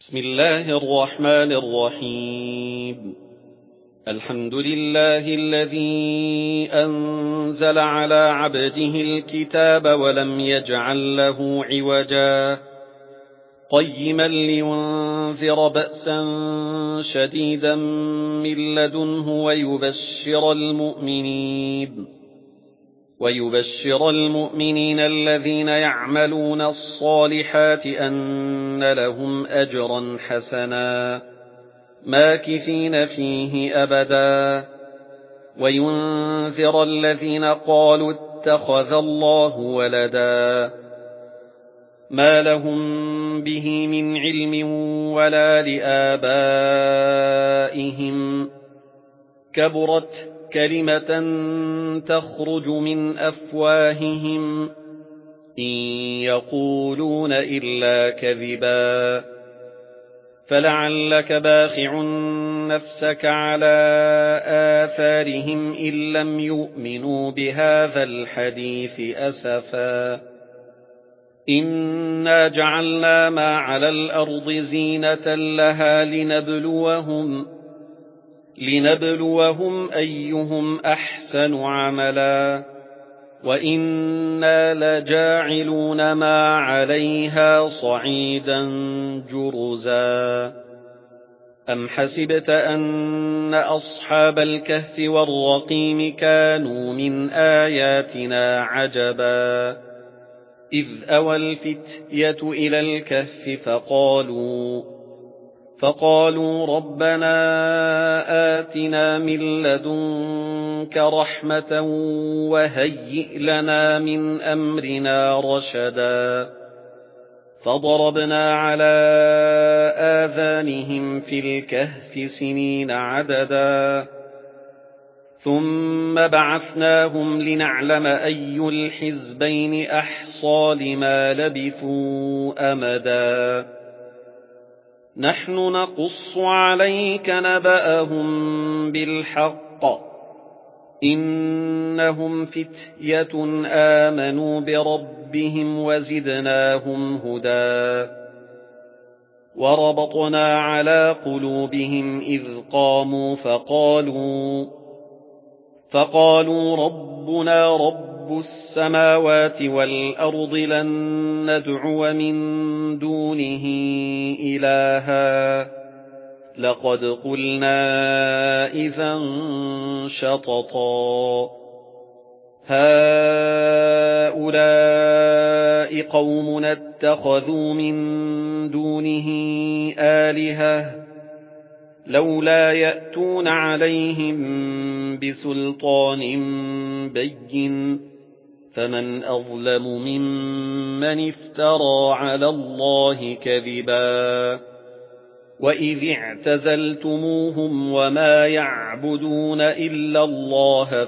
بسم الله الرحمن الرحيم. الحمد لله الذي أنزل على عبده الكتاب ولم يجعل له عوجا قيما لينذر بأسا شديدا من لدنه ويبشر المؤمنين الذين يعملون الصالحات أن لهم أجرا حسنا ماكثين فيه أبدا وينذر الذين قالوا اتخذ الله ولدا ما لهم به من علم ولا لآبائهم كبرت كلمة تخرج من أفواههم إن يقولون إلا كذبا فلعلك باخع نفسك على آثارهم إن لم يؤمنوا بهذا الحديث أسفا إنا جعلنا ما على الأرض زينة لها لنبلوهم أيهم أحسن عملا وإنا لجاعلون ما عليها صعيدا جرزا أم حسبت أن أصحاب الكهف والرقيم كانوا من آياتنا عجبا إذ أوى الفتية إلى الكهف فقالوا ربنا آتنا من لدنك رحمة وهيئ لنا من أمرنا رشدا فضربنا على آذانهم في الكهف سنين عددا ثم بعثناهم لنعلم أي الحزبين أحصى لما لبثوا أمدا نحن نقص عليك نبأهم بالحق إنهم فتية آمنوا بربهم وزدناهم هدى وربطنا على قلوبهم إذ قاموا فقالوا ربنا رب السماوات والأرض لن ندعو من دونه إلها لقد قلنا إذا شططا هؤلاء قومنا اتخذوا من دونه آلهة لولا يأتون عليهم بسلطان بين فمن أظلم ممن افترى على الله كذبا وإذ اعتزلتموهم وما يعبدون إلا الله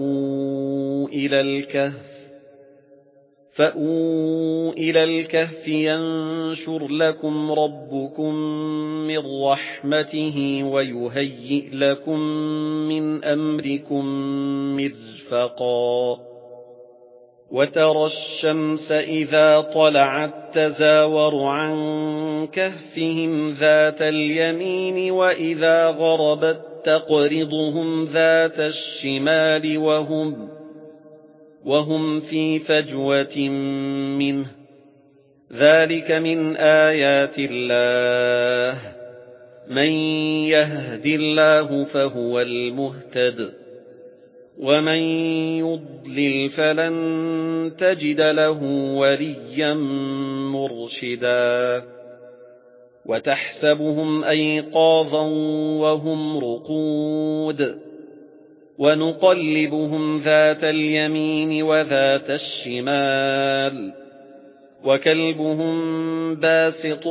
فأووا إلى الكهف ينشر لكم ربكم من رحمته ويهيئ لكم من أمركم مرفقا وترى الشمس إذا طلعت تزاور عن كهفهم ذات اليمين وإذا غربت تقرضهم ذات الشمال وهم في فجوة منه ذلك من آيات الله من يهد الله فهو المهتد ومن يضلل فلن تجد له وليا مرشدا وتحسبهم أيقاظا وهم رقود ونقلبهم ذات اليمين وذات الشمال وكلبهم باسط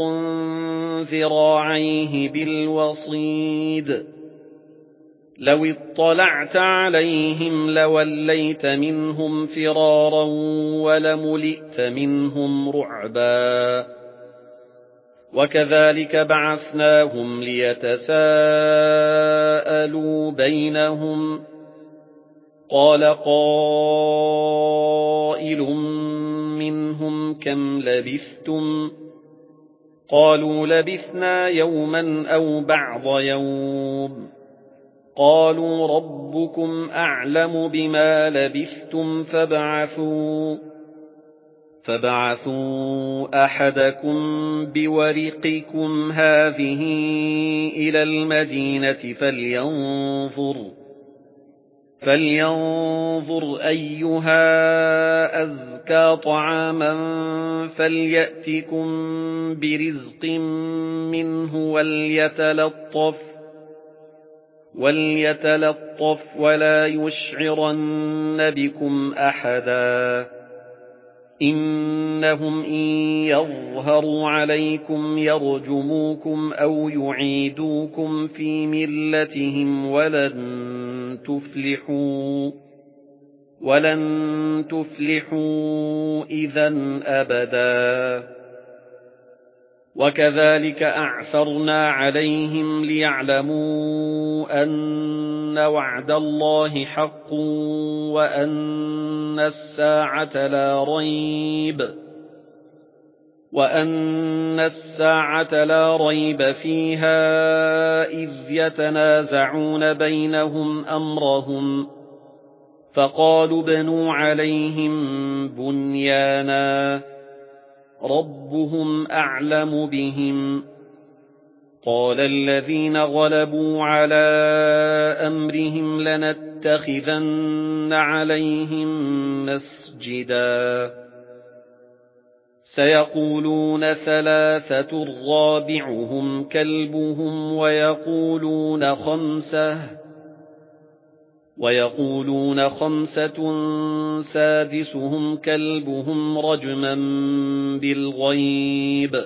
ذراعيه بالوصيد لو اطلعت عليهم لوليت منهم فرارا ولملئت منهم رعبا وكذلك بعثناهم ليتساءلوا بينهم قال قائل منهم كم لبثتم قالوا لبثنا يوما أو بعض يوم قالوا ربكم أعلم بما لبثتم فابعثوا أحدكم بورقكم هذه إلى المدينة فلينظر أيها أزكى طعاما فليأتكم برزق منه وليتلطف ولا يشعرن بكم أحدا إنهم إن يظهروا عليكم يرجموكم أو يعيدوكم في ملتهم ولن تفلحوا إذا أبدا وكذلك أعثرنا عليهم ليعلموا أن وعد الله حق وأن الساعة لا ريب فيها إذ يتنازعون بينهم أمرهم فقالوا ابنوا عليهم بنيانا ربهم أعلم بهم قال الذين غلبوا على أمرهم لنتخذن عليهم مسجدا سيقولون ثلاثة رابعهم كلبهم ويقولون خمسة سادسهم كلبهم رجما بالغيب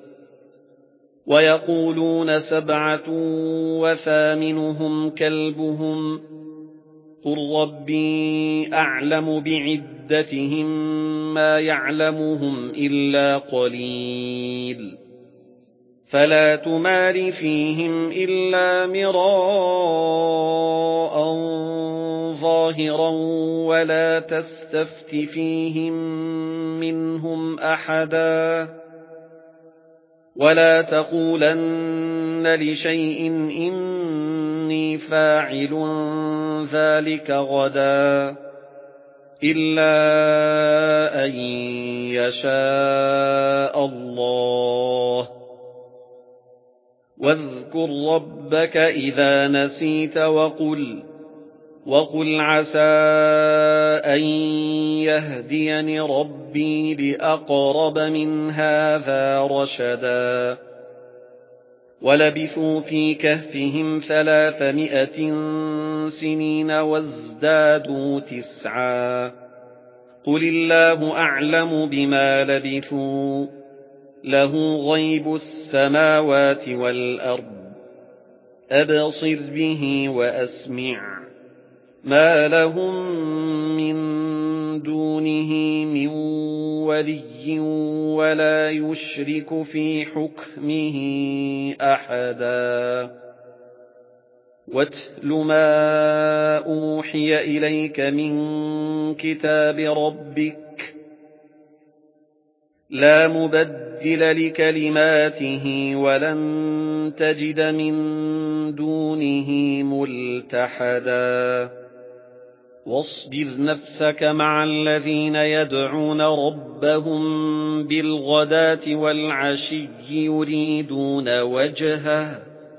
ويقولون سبعة وثامنهم كلبهم قل ربي أعلم بعدتهم ما يعلمهم إلا قليل فلا تمار فيهم إلا مراء ظاهرا ولا تستفت فيهم منهم أحدا ولا تقولن لشيء إني فاعل ذلك غدا إلا أن يشاء الله واذكر ربك إذا نسيت وقل عسى أن يهديني ربي لأقرب من هذا رشدا ولبثوا في كهفهم 300 سنين وازدادوا 9 قل الله أعلم بما لبثوا له غيب السماوات والأرض أبصر به وأسمع ما لهم من دونه من ولي ولا يشرك في حكمه أحدا واتل ما أوحي إليك من كتاب ربك لا مبدل لكلماته ولن تجد من دونه ملتحدا واصبر نفسك مع الذين يدعون ربهم بالغداة والعشي يريدون وجهه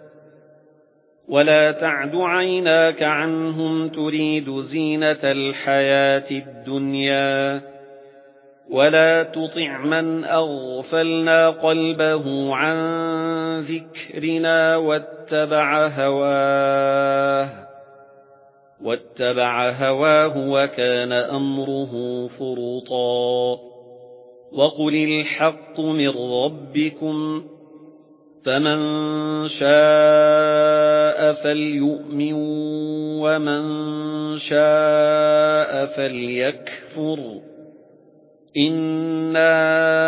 ولا تعد عيناك عنهم تريد زينة الحياة الدنيا ولا تطع من أغفلنا قلبه عن ذكرنا واتبع هواه وكان أمره فرطا وقل الحق من ربكم فمن شاء فليؤمن ومن شاء فليكفر إنا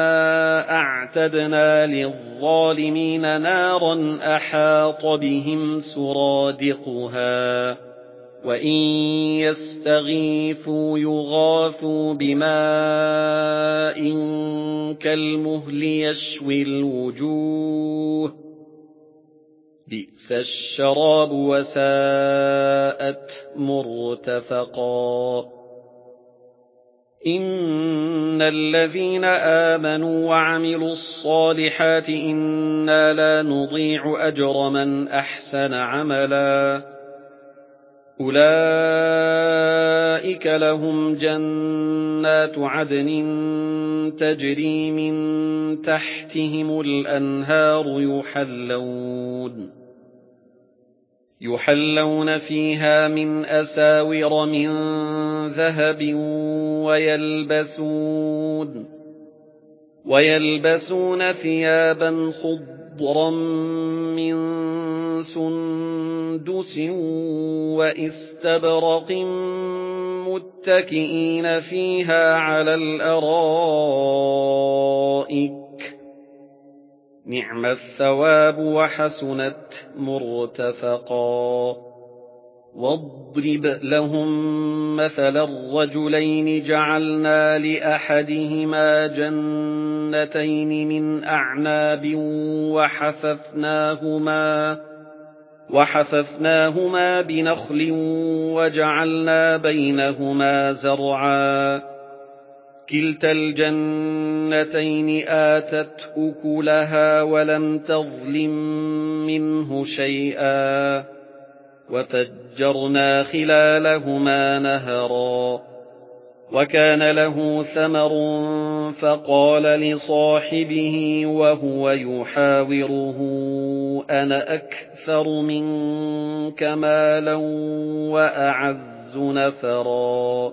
أعتدنا للظالمين نارا أحاط بهم سرادقها وَإِن يَسْتَغِيثُوا يُغَاثُوا بِمَاءٍ كَالْمُهْلِ يَشْوِي الْوُجُوهَ بِئْسَ الشَّرَابُ وَسَاءَتْ مُرْتَفَقًا إِنَّ الَّذِينَ آمَنُوا وَعَمِلُوا الصَّالِحَاتِ إِنَّا لَا نُضِيعُ أَجْرَ مَنْ أَحْسَنَ عَمَلًا أُولَئِكَ لَهُمْ جَنَّاتُ عَدْنٍ تَجْرِي مِنْ تَحْتِهِمُ الْأَنْهَارُ يُحَلَّوْنَ فِيهَا مِنْ أَسَاوِرَ مِنْ ذَهَبٍ وَيَلْبَسُونَ ثِيَابًا خُضْرًا مِنْ سُنْدُسٍ وَإِسْتَبْرَقٍ مُتَّكِئِينَ فِيهَا عَلَى الْأَرَائِكِ نِعْمَ الثَّوَابُ وَحَسُنَتْ مُرْتَفَقًا وَاضْرِبْ لَهُم مَّثَلًا الرَّجُلَيْنِ جَعَلْنَا لِأَحَدِهِمَا جَنَّتَيْنِ مِنْ أَعْنَابٍ وَحَفَفْنَاهُمَا بِنَخْلٍ وَجَعَلْنَا بَيْنَهُمَا زَرْعًا كِلْتَا الْجَنَّتَيْنِ آتَتْ أُكُلَهَا وَلَمْ تَظْلِم مِّنْهُ شَيْئًا وَفَجَّرْنَا خِلَالَهُمَا نَهَرًا وَكَانَ لَهُ ثَمَرٌ فَقَالَ لِصَاحِبِهِ وَهُوَ يُحَاوِرُهُ أَنَا أَكْثَرُ مِنكَ مَالًا وَأَعَزُّ نَفَرًا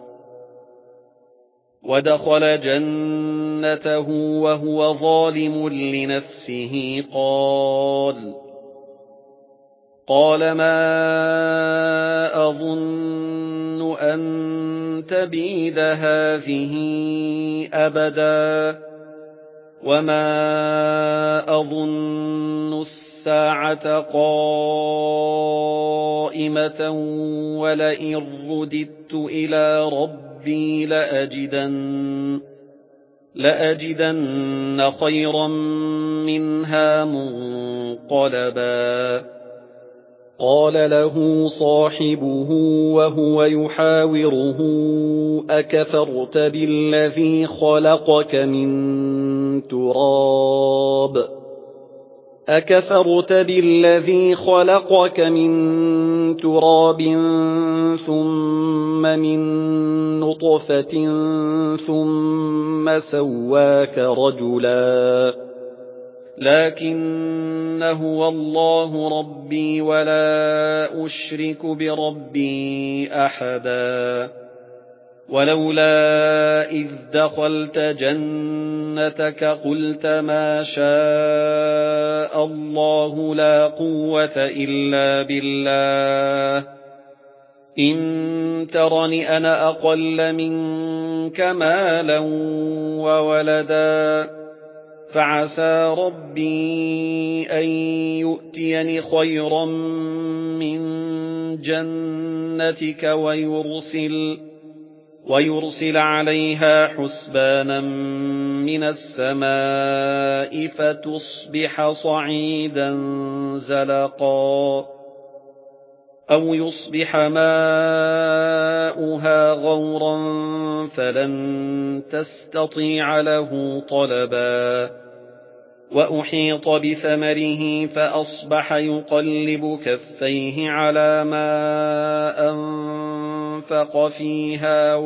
وَدَخَلَ جَنَّتَهُ وَهُوَ ظَالِمٌ لِنَفْسِهِ قال ما أظن أن تبيد هذه أبدا وما أظن الساعة قائمة ولئن رددت إلى ربي لأجدن خيرا منها منقلبا قال له صاحبه وهو يحاوره أكفرت بالذي خلقك من تراب ثم من نطفة ثم سواك رجلا لكن هو الله ربي ولا أشرك بربي أحدا ولولا إذ دخلت جنتك قلت ما شاء الله لا قوة إلا بالله إن ترني أنا أقل منك مالا وولدا فعسى ربي أن يؤتيني خيرا من جنتك ويرسل عليها حسبانا من السماء فتصبح صعيدا زلقا أو يصبح ماؤها غورا فلن تستطيع له طلبا وأحيط بثمره فأصبح يقلب كفيه على ما أنفق فيها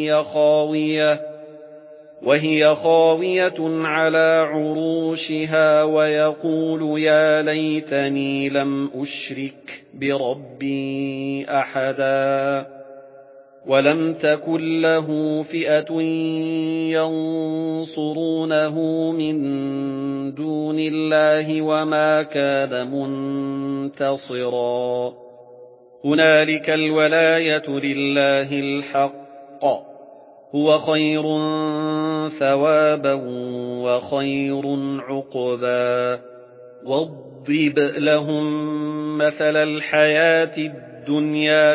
وهي خاوية على عروشها ويقول يا ليتني لم أشرك بربي أحدا ولم تكن له فئة ينصرونه من دون الله وما كان منتصرا هنالك الولاية لله الحق هو خير ثوابا وخير عقبا واضرب لهم مثل الحياة الدنيا الدنيا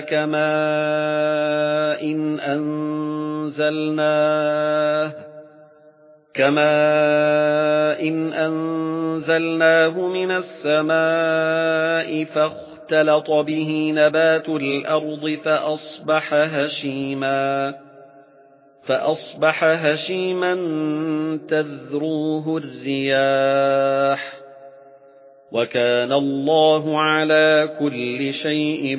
كماء إن أنزلناه من السماء فاختلط به نبات الأرض فأصبح هشيما تذروه الرياح وكان الله على كل شيء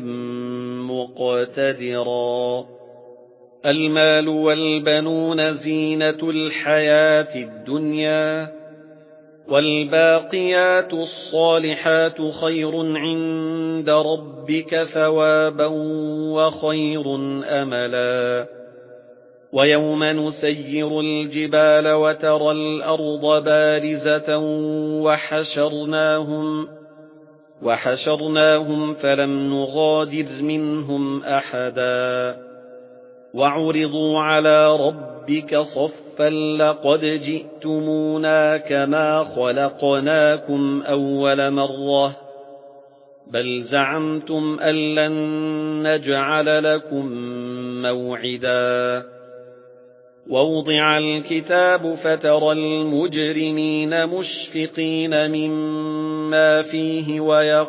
مقتدرا. المال والبنون زينة الحياة الدنيا والباقيات الصالحات خير عند ربك ثوابا وخير أملا. ويوم نسير الجبال وترى الأرض بارزة وحشرناهم فلم نغادر منهم أحدا وعرضوا على ربك صفا لقد جئتمونا كما خلقناكم أول مرة بل زعمتم أن لن نجعل لكم موعدا. ووضع الكتاب فترى المجرمين مشفقين مما فيه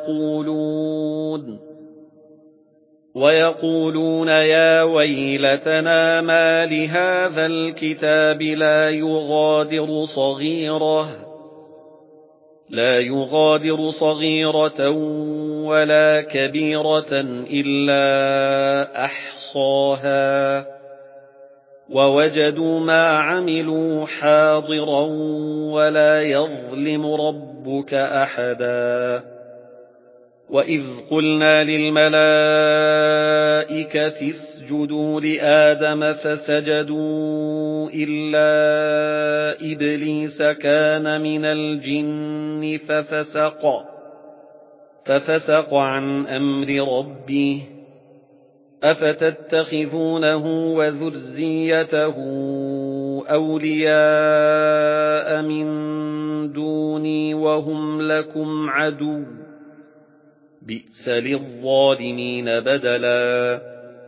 ويقولون يا ويلتنا ما لهذا الكتاب لا يغادر صغيرة ولا كبيرة إلا أحصاها ووجدوا ما عملوا حاضرا ولا يظلم ربك أحدا. وإذ قلنا للملائكة اسجدوا لآدم فسجدوا إلا إبليس كان من الجن ففسق عن أمر ربه أفتتخذونه وذريته أولياء من دوني وهم لكم عدو بئس للظالمين بدلا.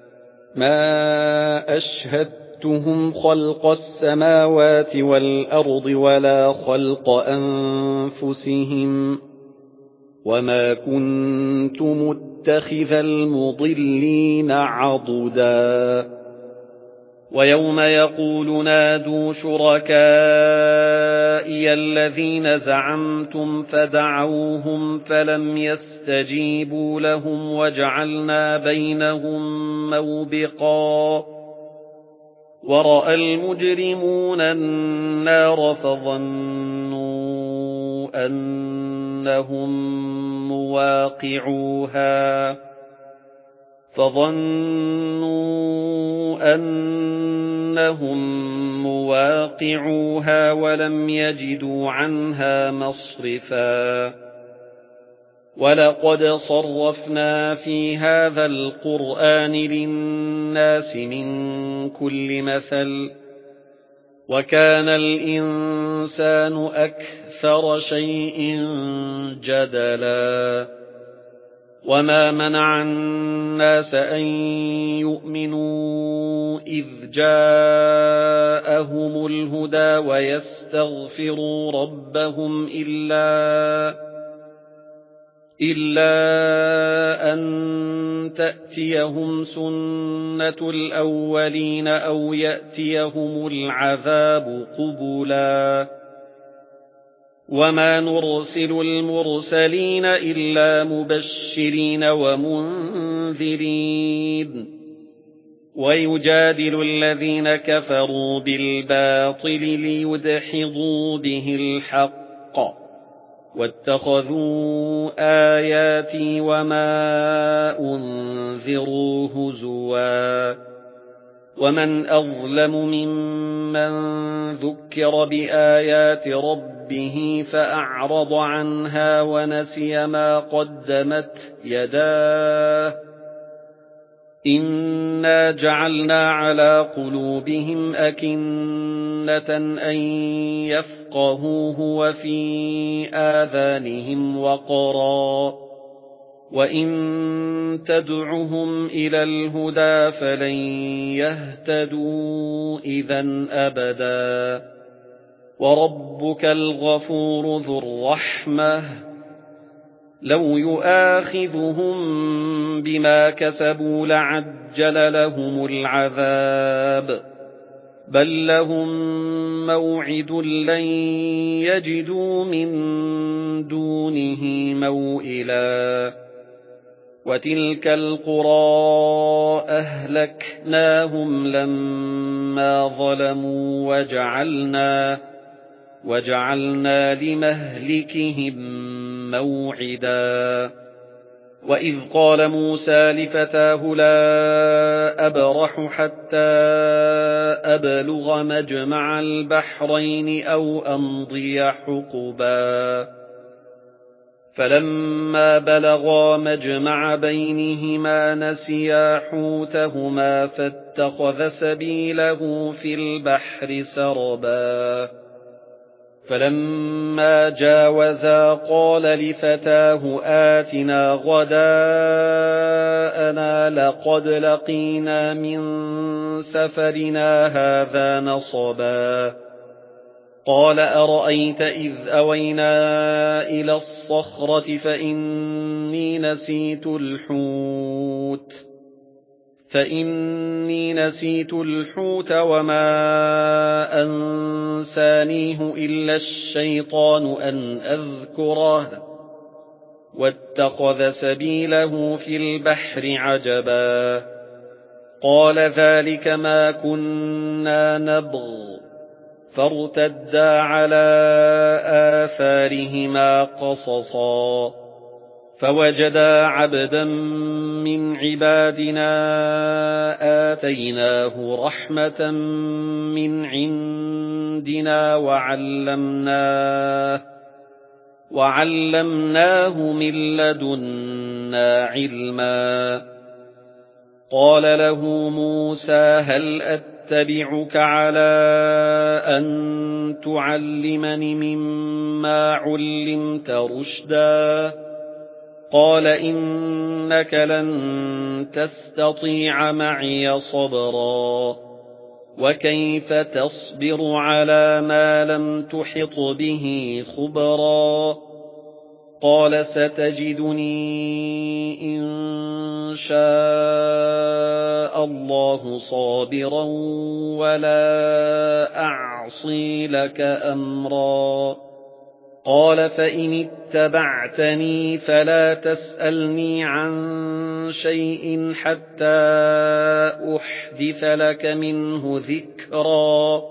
ما أشهدتهم خلق السماوات والأرض ولا خلق أنفسهم وما كنت متخذ المضلين عضدا. ويوم يقول نادوا شركائي الذين زعمتم فدعوهم فلم يستجيبوا لهم وجعلنا بينهم موبقا. ورأى المجرمون النار فظنوا أنهم مواقعوها ولم يجدوا عنها مصرفا. ولقد صرفنا في هذا القرآن للناس من كل مثل وكان الإنسان أكثر شيء جدلا. وما منع الناس أن يؤمنوا إذ جاءهم الهدى ويستغفروا ربهم إلا أن تأتيهم سنة الأولين أو يأتيهم العذاب قبلا. وما نرسل المرسلين إلا مبشرين ومنذرين ويجادل الذين كفروا بالباطل ليدحضوا به الحق واتخذوا آياتي وما أنذروا هزوا. ومن أظلم ممن ذكر بآيات ربه فأعرض عنها ونسي ما قدمت يداه إنا جعلنا على قلوبهم أكنة أن يفقهوه وفي آذانهم وقرا وَإِن تَدْعُهُمْ إِلَى الْهُدَى فَلَن يَهْتَدُوا إِذًا أَبَدًا وَرَبُّكَ الْغَفُورُ ذُو الرَّحْمَةِ لَوْ يُؤَاخِذُهُم بِمَا كَسَبُوا لَعَجَّلَ لَهُمُ الْعَذَابَ بَل لَّهُم مَّوْعِدٌ لَّن يَجِدُوا مِن دُونِهِ مَوْئِلًا وَتِلْكَ الْقُرَىٰ أَهْلَكْنَاهُمْ لَمَّا ظَلَمُوا وَجَعَلْنَا لِمَهْلِكِهِم مَّوْعِدًا وَإِذْ قَالَ مُوسَىٰ لِفَتَاهُ لَا أَبْرَحُ حَتَّىٰ أَبْلُغَ مَجْمَعَ الْبَحْرَيْنِ أَوْ أَمْضِيَ حُقُبًا فَلَمَّا بَلَغَا مَجْمَعَ بَيْنِهِمَا نَسِيَا حُوتَهُمَا فَاتَّخَذَ سَبِيلَهُ فِي الْبَحْرِ سَرَبًا فَلَمَّا جَاوَزَا قَالَ لِفَتَاهُ آتِنَا غَدَاءَنَا لَقَدْ لَقِينَا مِن سَفَرِنَا هَٰذَا نَصَبًا قَالَ أَرَأَيْتَ إِذْ أَوَيْنَا إِلَى الصَّخْرَةِ فَإِنِّي نَسِيتُ الْحُوتَ وَمَا أَنسَانِيهُ إِلَّا الشَّيْطَانُ أَنْ أَذْكُرَهُ وَاتَّخَذَ سَبِيلَهُ فِي الْبَحْرِ عَجَبًا قَالَ ذَلِكَ مَا كُنَّا نَبْغِ فَارْتَدَّا عَلَىٰ آثَارِهِمَا قَصَصًا فَوَجَدَا عَبْدًا مِّنْ عِبَادِنَا آتَيْنَاهُ رَحْمَةً مِّنْ عِندِنَا وَعَلَّمْنَاهُ مِن لَّدُنَّا عِلْمًا قَالَ له مُوسَىٰ هَلْ أَتَّبِعُكَ عَلَىٰ أَن تُعَلِّمَنِ مِمَّا عُلِّمْتَ رُشْدًا قَالَ إِنَّكَ لَن تَسْتَطِيعَ مَعِيَ صَبْرًا وَكَيْفَ تَصْبِرُ عَلَىٰ مَا لَمْ تُحِطْ بِهِ خُبْرًا قَالَ سَتَجِدُنِي إِن شَاءَ اللَّهُ صَابِرًا وَلَا أَعْصِي لَكَ أَمْرًا قَالَ فَإِنِ اتَّبَعْتَنِي فَلَا تَسْأَلْنِي عَن شَيْءٍ حَتَّىٰ أُحْدِثَ لَكَ مِنْهُ ذِكْرًا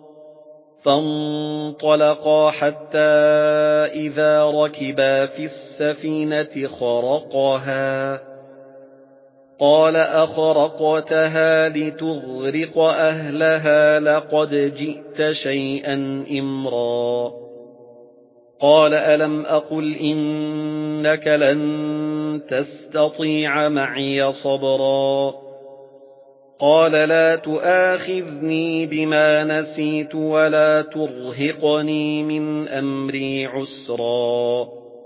فَانطَلَقَا حَتَّىٰ إِذَا رَكِبَا فِي السَّفِينَةِ خَرَقَهَا قَالَ أَخَرَقْتَهَا لِتُغْرِقَ أَهْلَهَا لَقَدْ جِئْتَ شَيْئًا إِمْرًا قَالَ أَلَمْ أَقُلْ إِنَّكَ لَن تَسْتَطِيعَ مَعِيَ صَبْرًا قَالَ لَا تُؤَاخِذْنِي بِمَا نَسِيتُ وَلَا تُرْهِقْنِي مِنْ أَمْرِي عُسْرًا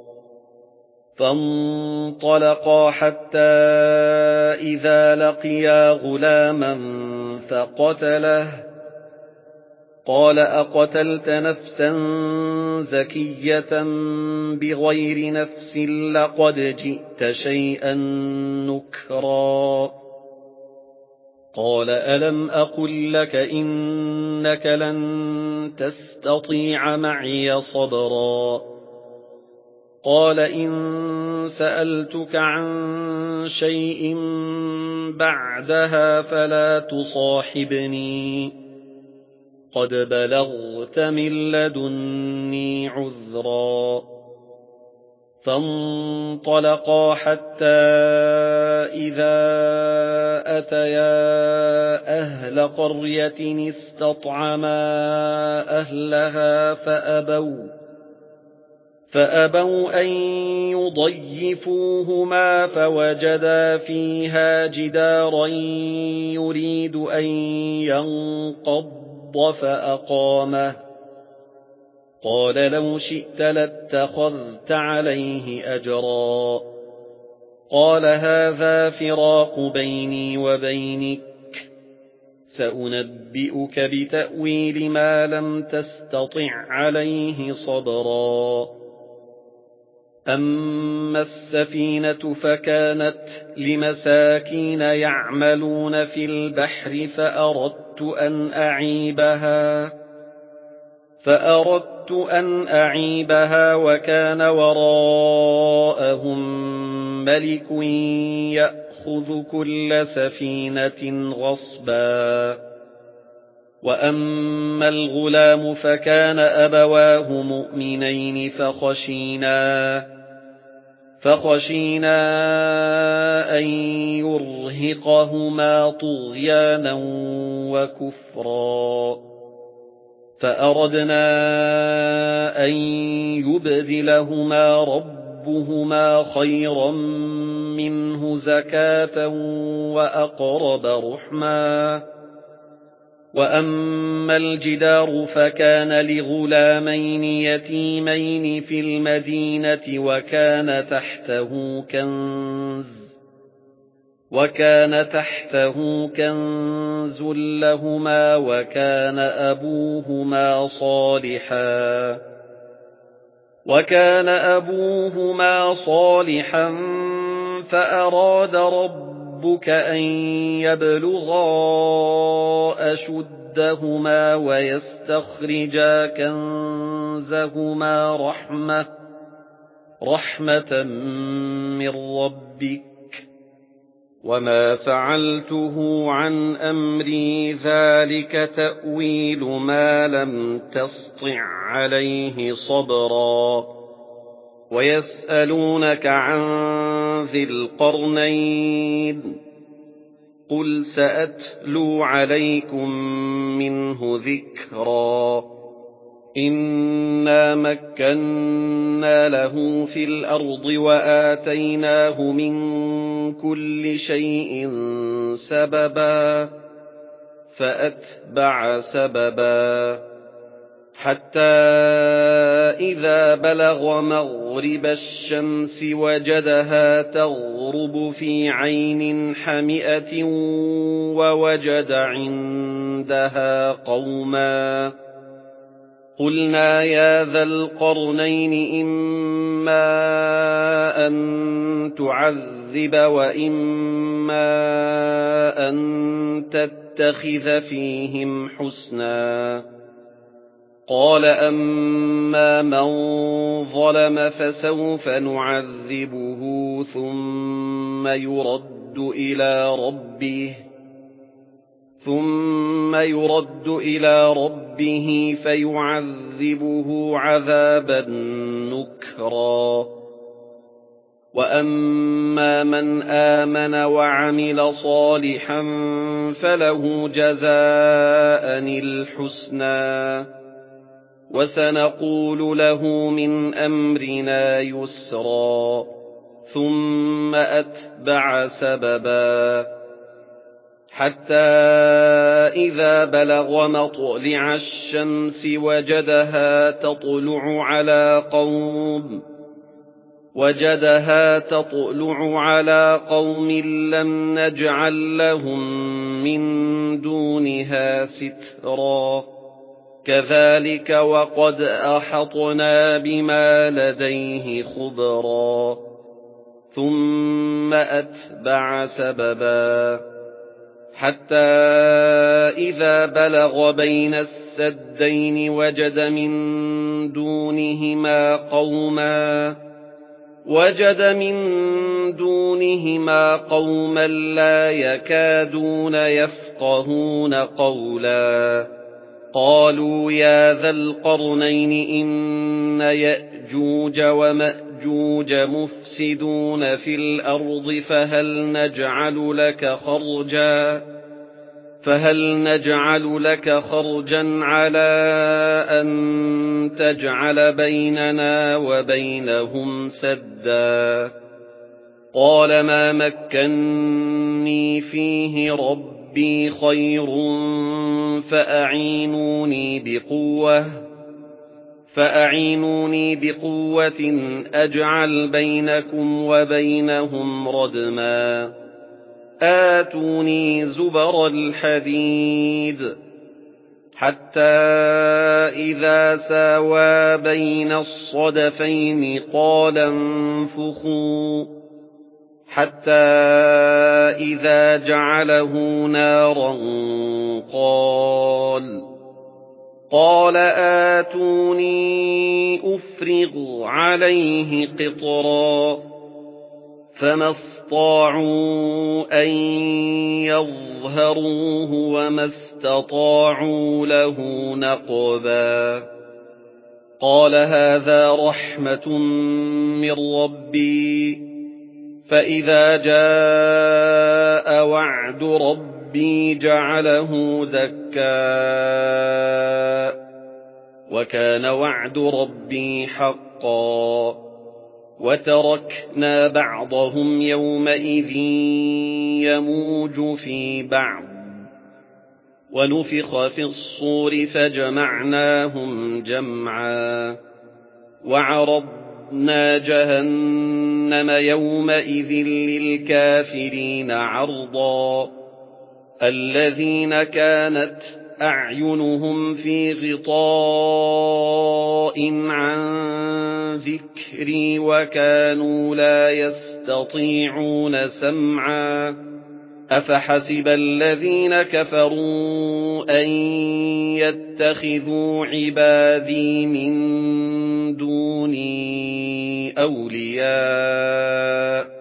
فَانطَلَقَا حَتَّىٰ إِذَا لَقِيَا غُلَامًا فَقَتَلَهُ قَالَ أَقَتَلْتَ نَفْسًا زَكِيَّةً بِغَيْرِ نَفْسٍ لَقَدْ جِئْتَ شَيْئًا نُكْرًا قَالَ أَلَمْ أَقُل لَّكَ إِنَّكَ لَن تَسْتَطِيعَ مَعِيَ صَبْرًا قَالَ إِن سَأَلْتُكَ عَن شَيْءٍ بَعْدَهَا فَلَا تُصَاحِبْنِي قَدْ بَلَغْتَ مِن لَّدُنِّي عُذْرًا فَانطَلَقَا حَتَّىٰ إِذَا أَتَيَا أَهْلَ قَرْيَةٍ اسْتَطْعَمَا أَهْلَهَا فَأَبَوْا أَن يُضَيِّفُوهُمَا فَوَجَدَا فِيهَا جِدَارًا يُرِيدُ أَن يَنقَضَّ فَأَقَامَهُ قَالَ لَوْ شِئْتَ لَاتَّخَذْتَ عَلَيْهِ أَجْرًا قال هذا فراق بيني وبينك سأنبئك بتأويل ما لم تستطع عليه صبرا أما السفينة فكانت لمساكين يعملون في البحر فأردت أن أعيبها وكان وراءهم ملك يأخذ كل سفينة غصبا وأما الغلام فكان أبواه مؤمنين فخشينا أن يرهقهما طغيانا وكفرا فأردنا أن يبدلهما ربهما خيرا منه زكاة وأقرب رحما وأما الجدار فكان لغلامين يتيمين في المدينة وكان تحته كنز لهما وكان أبوهما صالحا فأراد ربك أن يبلغا أشدهما ويستخرجا كنزهما رحمة من ربك وما فعلته عن أمري ذلك تأويل ما لم تسطع عليه صبرا ويسألونك عن ذي القرنين قل سأتلو عليكم منه ذكرا إنا مكنا له في الأرض وآتيناه من كل شيء سببا فأتبع سببا حتى إذا بلغ مغرب الشمس وجدها تغرب في عين حمئة ووجد عندها قوما قلنا يا ذا القرنين إما أن تعذب وإما أن تتخذ فيهم حسنا قال أما من ظلم فسوف نعذبه ثم يرد إلى ربه فيعذبه عذابا نكرا وأما من آمن وعمل صالحا فله جزاء الحسنى وسنقول له من أمرنا يسرا ثم أتبع سببا حتى إذا بلغ مطلع الشمس وجدها تطلع على قوم لم نجعل لهم من دونها سترا كذلك وقد أحطنا بما لديه خبرا ثم أتبع سببا حتى إذا بلغ بين السدين وجد من دونهما قوما لا يكادون يفقهون قولا قالوا يا ذا القرنين إن يأجوج ومأجوج مفسدون في الأرض فهل نجعل لك خرجا على أن تجعل بيننا وبينهم سدا قال ما مكني فيه ربي خير فأعينوني بقوة أجعل بينكم وبينهم ردما آتوني زبر الحديد حتى إذا ساوى بين الصدفين قال انفخوا حتى إذا جعله نارا قال آتوني أفرغ عليه قطرا فما استطاعوا أن يظهروه وما استطاعوا له نقبا قال هذا رحمة من ربي فإذا جاء وعد ربي جعله دكا وكان وعد ربي حقا وتركنا بعضهم يومئذ يموج في بعض ونفخ في الصور فجمعناهم جمعا وعرضنا جهنم يومئذ للكافرين عرضا الذين كانت أعينهم في غطاء عن ذكري وكانوا لا يستطيعون سمعا أفحسب الذين كفروا أن يتخذوا عبادي من دوني أولياء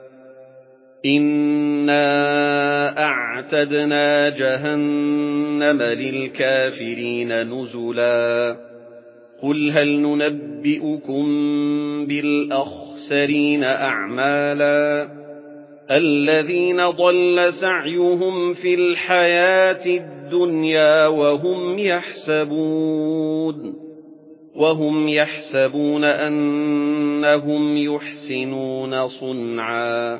إنا أعتدنا جهنم للكافرين نزلا قل هل ننبئكم بالأخسرين أعمالا الذين ضل سعيهم في الحياة الدنيا وهم يحسبون أنهم يحسنون صنعا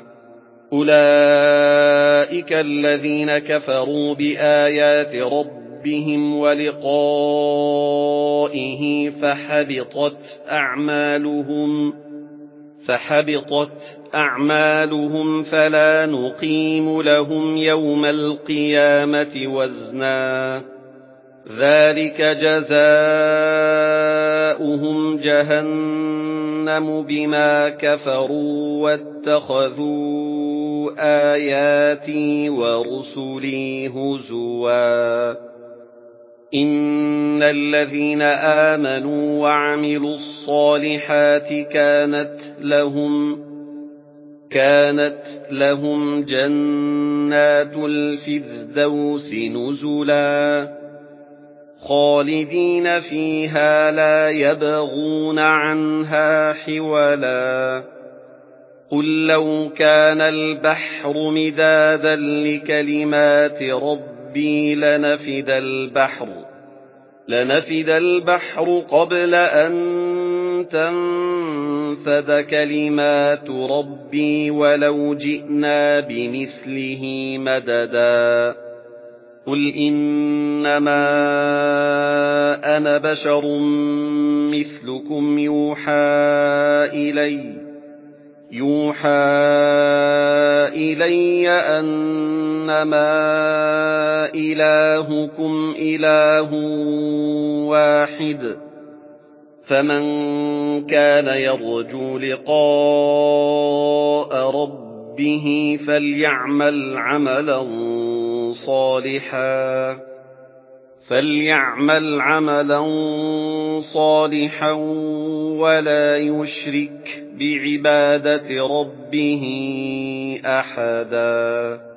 أولئك الذين كفروا بآيات ربهم ولقائه فحبطت أعمالهم فلا نقيم لهم يوم القيامة وزنا ذلك جزاؤهم جهنم بما كفروا واتخذوا آياتي ورسلي هزوا إن الذين آمنوا وعملوا الصالحات كانت لهم جنات الفردوس نزلا خالدين فيها لا يبغون عنها حولا قل لو كان البحر مدادا لكلمات ربي لنفد البحر قبل أن تنفد كلمات ربي ولو جئنا بمثله مددا قل إنما أنا بشر مثلكم يوحى إلي أنما إلهكم إله واحد فمن كان يرجو لقاء ربه فليعمل عملا صالحا ولا يشرك بعبادة ربه أحدا